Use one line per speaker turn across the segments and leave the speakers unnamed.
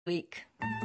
week.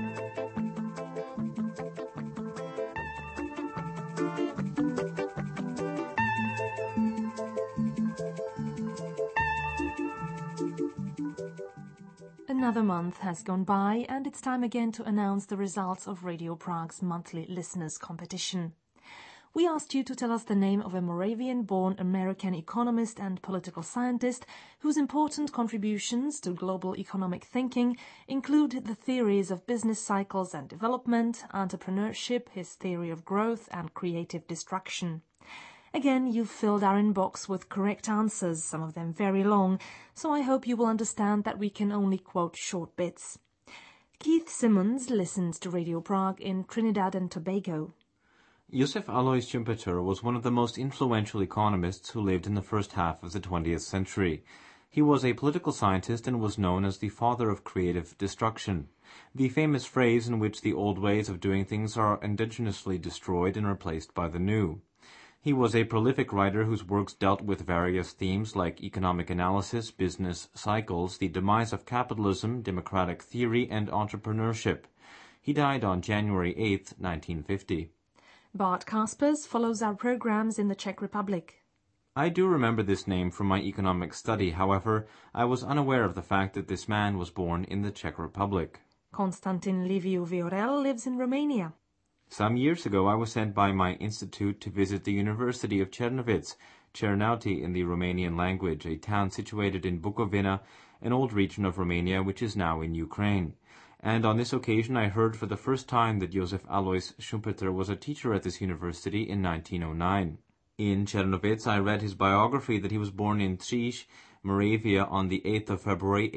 Another month has gone by, and it's time again to announce the results of Radio Prague's monthly listeners' competition. We asked you to tell us the name of a Moravian-born American economist and political scientist whose important contributions to global economic thinking include the theories of business cycles and development, entrepreneurship, his theory of growth, and creative destruction. Again, you've filled our inbox with correct answers, some of them very long, so I hope you will understand that we can only quote short bits. Keith Simmons listens to Radio Prague in Trinidad and Tobago.
Josef Alois Schumpeter was one of the most influential economists who lived in the first half of the 20th century. He was a political scientist and was known as the father of creative destruction, the famous phrase in which the old ways of doing things are indigenously destroyed and replaced by the new. He was a prolific writer whose works dealt with various themes like economic analysis, business cycles, the demise of capitalism, democratic theory, and entrepreneurship. He died on January 8, 1950.
Bart Kaspers follows our programs in the Czech Republic.
I do remember this name from my economic study. However, I was unaware of the fact that this man was born in the Czech Republic.
Constantin Liviu Viorel lives in Romania.
Some years ago, I was sent by my institute to visit the University of Černovic, Cernauti in the Romanian language, a town situated in Bukovina, an old region of Romania which is now in Ukraine. And on this occasion I heard for the first time that Josef Alois Schumpeter was a teacher at this university in 1909. In Černovic I read his biography that he was born in Třeš, Moravia on the 8th of February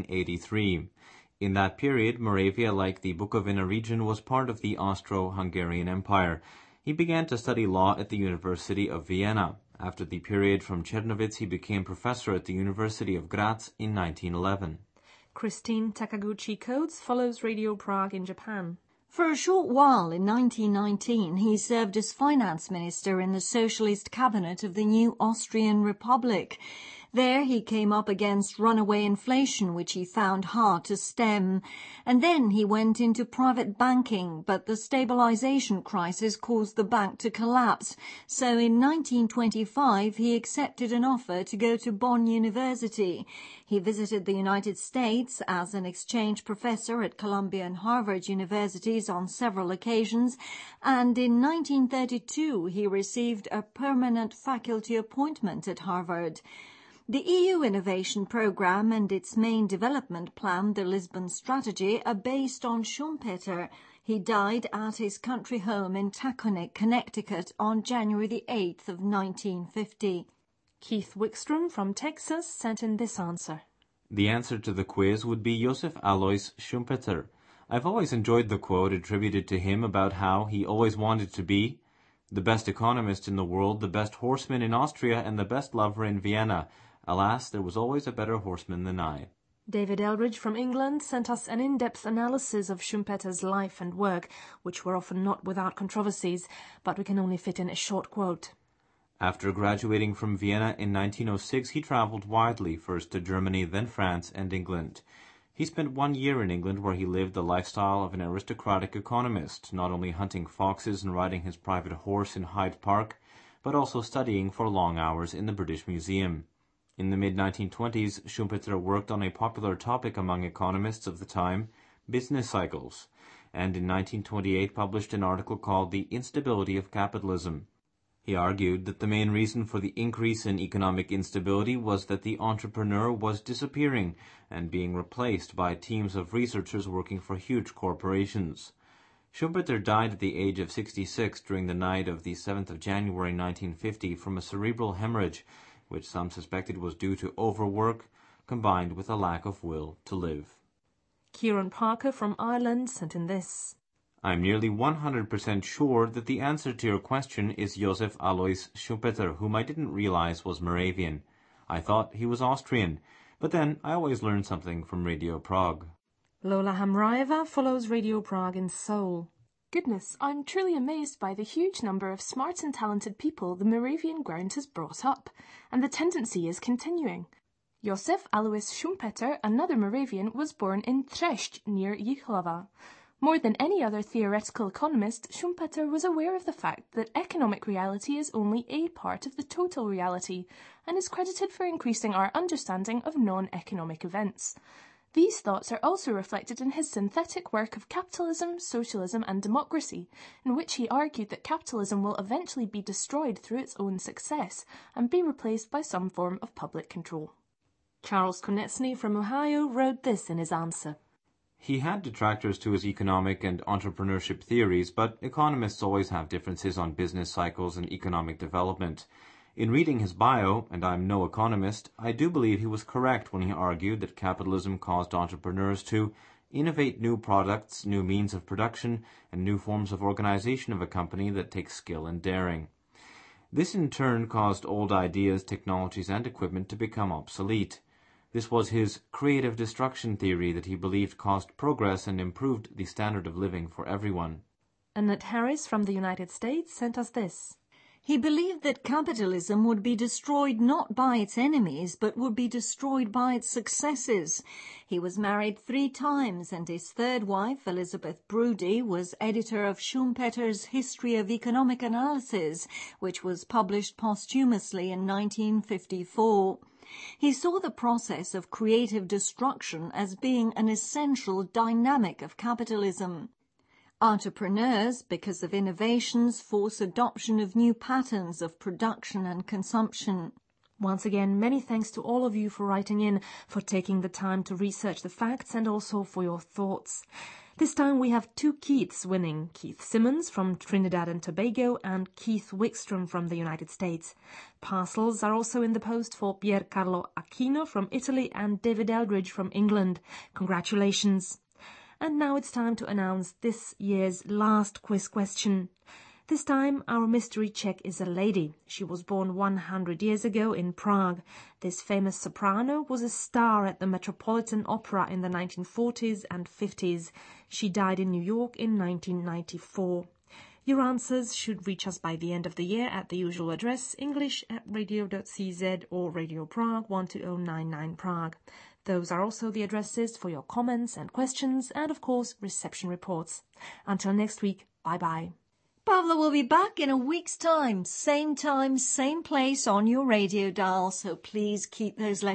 1883. In that period, Moravia, like the Bukovina region, was part of the Austro-Hungarian Empire. He began to study law at the University of Vienna. After the period from Černovic, he became professor at the University of Graz in 1911.
Christine Takaguchi-Coates follows Radio Prague in Japan.
For a short while in 1919, he served as finance minister in the socialist cabinet of the new Austrian Republic. There he came up against runaway inflation, which he found hard to stem. And then he went into private banking, but the stabilization crisis caused the bank to collapse. So in 1925, he accepted an offer to go to Bonn University. He visited the United States as an exchange professor at Columbia and Harvard Universities on several occasions, and in 1932 he received a permanent faculty appointment at Harvard. The EU Innovation Programme and its main development plan, the Lisbon Strategy, are based on Schumpeter. He died at his country home in Taconic, Connecticut on January the 8th of 1950.
Keith Wickstrom from Texas sent in this answer.
The answer to the quiz would be Josef Alois Schumpeter. I've always enjoyed the quote attributed to him about how he always wanted to be the best economist in the world, the best horseman in Austria, and the best lover in Vienna. Alas, there was always a better horseman than I.
David Eldridge from England sent us an in-depth analysis of Schumpeter's life and work, which were often not without controversies, but we can only fit in a short quote.
After graduating from Vienna in 1906, he traveled widely, first to Germany, then France and England. He spent 1 year in England where he lived the lifestyle of an aristocratic economist, not only hunting foxes and riding his private horse in Hyde Park, but also studying for long hours in the British Museum. In the mid-1920s, Schumpeter worked on a popular topic among economists of the time, business cycles, and in 1928 published an article called The Instability of Capitalism. He argued that the main reason for the increase in economic instability was that the entrepreneur was disappearing and being replaced by teams of researchers working for huge corporations. Schumpeter died at the age of 66 during the night of the 7th of January 1950 from a cerebral hemorrhage, which some suspected was due to overwork, combined with a lack of will to live.
Kieran Parker from Ireland sent in this.
I'm nearly 100% sure that the answer to your question is Josef Alois Schumpeter, whom I didn't realize was Moravian. I thought he was Austrian, but then I always learn something from Radio Prague.
Lola Hamraeva follows Radio Prague in Seoul.
Goodness, I'm truly amazed by the huge number of smart and talented people the Moravian ground has brought up, and the tendency is continuing. Josef Alois Schumpeter, another Moravian, was born in Třešť near Jihlava. More than any other theoretical economist, Schumpeter was aware of the fact that economic reality is only a part of the total reality, and is credited for increasing our understanding of non-economic events. These thoughts are also reflected in his synthetic work of Capitalism, Socialism and Democracy, in which he argued that capitalism will eventually be destroyed through its own success and be replaced by some form of public control.
Charles Konechny from Ohio wrote this in his answer.
He had detractors to his economic and entrepreneurship theories, but economists always have differences on business cycles and economic development. In reading his bio, and I'm no economist, I do believe he was correct when he argued that capitalism caused entrepreneurs to innovate new products, new means of production, and new forms of organization of a company that takes skill and daring. This in turn caused old ideas, technologies, and equipment to become obsolete. This was his creative destruction theory that he believed caused progress and improved the standard of living for everyone.
Annette Harris from the United States sent us this.
He believed that capitalism would be destroyed not by its enemies, but would be destroyed by its successors. He was married 3 times, and his third wife, Elizabeth Broudy, was editor of Schumpeter's History of Economic Analysis, which was published posthumously in 1954. He saw the process of creative destruction as being an essential dynamic of capitalism. Entrepreneurs, because of innovations, force adoption of new patterns of production and consumption.
Once again, many thanks to all of you for writing in, for taking the time to research the facts, and also for your thoughts. This time we have 2 Keiths winning, Keith Simmons from Trinidad and Tobago and Keith Wickstrom from the United States. Parcels are also in the post for Piercarlo Aquino from Italy and David Eldridge from England. Congratulations. And now it's time to announce this year's last quiz question. This time our mystery Czech is a lady. She was born 100 years ago in Prague. This famous soprano was a star at the Metropolitan Opera in the 1940s and 50s. She died in New York in 1994. Your answers should reach us by the end of the year at the usual address, english@radio.cz or Radio Prague 12099 Prague. Those are also the addresses for your comments and questions and, of course, reception reports. Until next week, bye-bye.
Pavla will be back in a week's time, same place on your radio dial, so please keep those